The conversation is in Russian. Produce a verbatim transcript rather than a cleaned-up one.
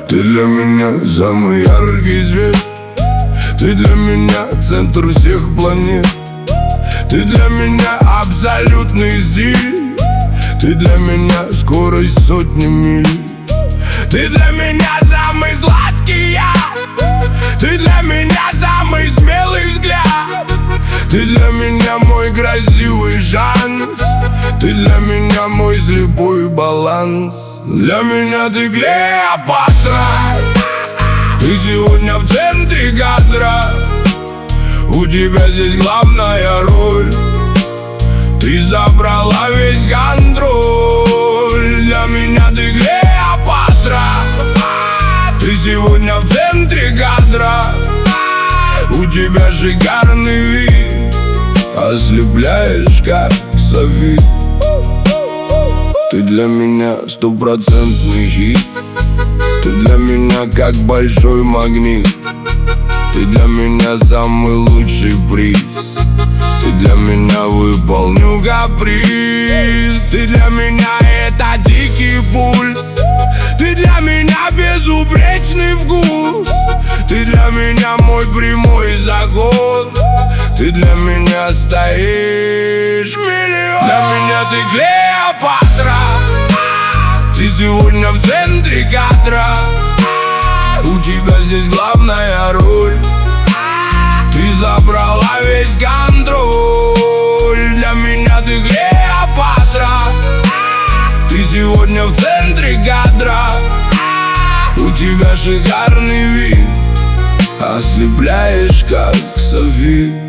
Ты для меня самый яркий свет, ты для меня центр всех планет. Ты для меня абсолютный стиль, ты для меня скорость сотни миль. Ты для меня самый сладкий яд, ты для меня самый смелый взгляд. Ты для меня мой красивый шанс, ты для меня мой слепой баланс. Для меня ты Клеопатра, ты сегодня в центре кадра. У тебя здесь главная роль, ты забрала весь контроль. Для меня ты Клеопатра, ты сегодня в центре кадра. У тебя шикарный вид, ослепляешь как софит. Ты для меня стопроцентный хит, ты для меня как большой магнит. Ты для меня самый лучший приз, ты для меня выполню каприз. Ты для меня это дикий пульс, ты для меня безупречный вкус. Ты для меня мой прямой закон, ты для меня стоишь миллион. Для меня ты Клеопатра, ты сегодня в центре кадра. У тебя здесь главная роль, ты забрала весь контроль. Для меня ты Клеопатра, ты сегодня в центре кадра. У тебя шикарный вид, ослепляешь как софит.